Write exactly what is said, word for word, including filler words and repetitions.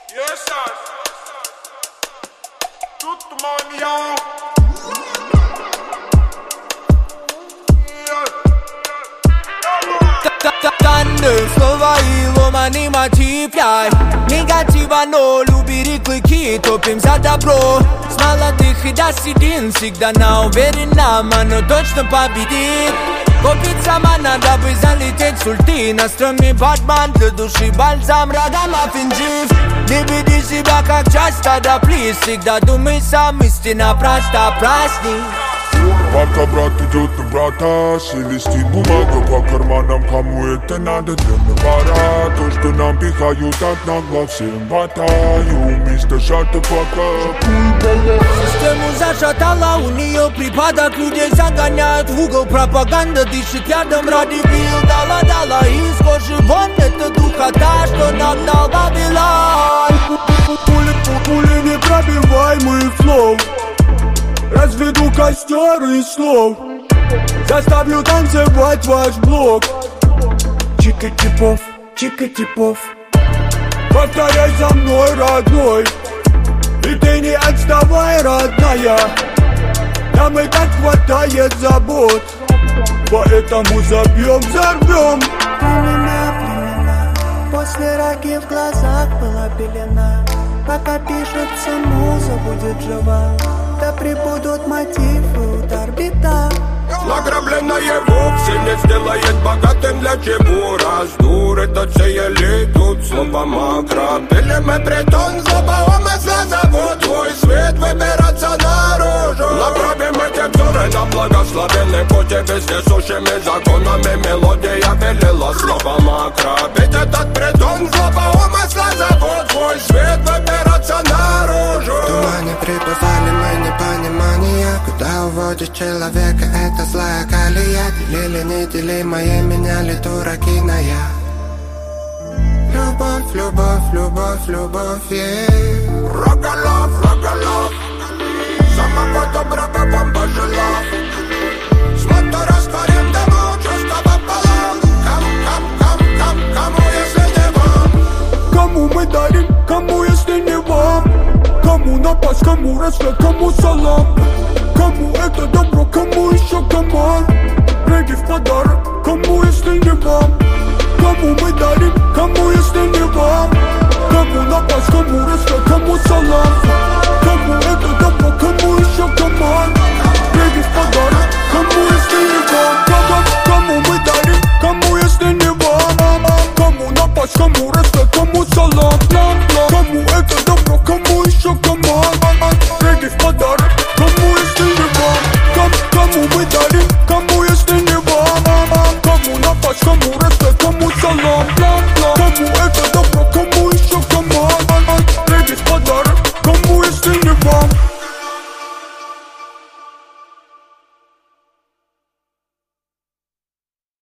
Yes, sir. Tutto mania. Танны слова и ломаный мотив, яй. Негатива, но любили клыки, топим за добро. С молодых и до седин всегда на уверенном, оно точно победит. Купить сама надо бы залететь с ульты. На стреме Батман, для души бальзам, радам офензив. Не веди себя как часть стада, плиз. Всегда думай сам, истина проста, праздник. Пока брат идет на брата, шелестит бумага по карманам. Кому это надо, для навара. То, что нам пихают от нагло, всем хватаю. Мистер Шата пока. Систему зашатала, у нее припадок. Людей загоняют в угол, пропаганда дышит рядом. Ради бил, дала-дала, из кожи вон. Это духота, что нагнал Вавилон. Пули непробиваемый флоу. Разведу костер из слов. Заставлю танцевать ваш блок. Чика-типов, чика-типов. Повторяй за мной, родной. И ты не отставай, родная. Нам и так хватает забот. Поэтому забьем, взорвем. Времена, времена. После раки в глазах была пелена. Пока пишется муза, будет жива. Да прибудут мотивы, удар, беда. Награбленное вовсе не сделает богатым. Для чего раздур этот сей элитут? Слово макро. Пилиметритон, злоба умысла зовут твой свет выбираться наружу. Направим эти взоры на благословенный путь. И везде сущими законами мелодия велела слово макро. Ведь этот притон, злоба умысла зовут твой свет выбираться наружу. Туманы прибывали, мы не понимания. Куда уводит человека эта злая колея? Делили неделимое, меняли дураки на я. Любовь, любовь, любовь, любовь, yeah. Рогалов, рогалов. Самого доброго вам пожелал. С мотора растворим дыму, чувства пополам. Кому, кому, кому, кому, кому, если не вам? Кому мы дарим, кому, если не вам? Кому напасть, кому рассвет, кому салам? Кому это добро, кому еще команд? Регги в подарок, кому, если не вам? Кому мы дарим, кому, если не вам? Кому напасть, кому рассвет, кому салам? Кому это добро, кому еще команд? Регги в подарок, кому, если не вам? Кому, кому мы дарим, кому, если не вам? Кому напасть, кому рассвет, кому салам? Кому это добро, кому еще команд? Регги в подарок, кому, если не вам? Кому мы дарим, кому, если не вам? Кому напасть, кому рассвет, кому салам? Кому это добро, кому еще команд? Регги в подарок, кому, если не вам?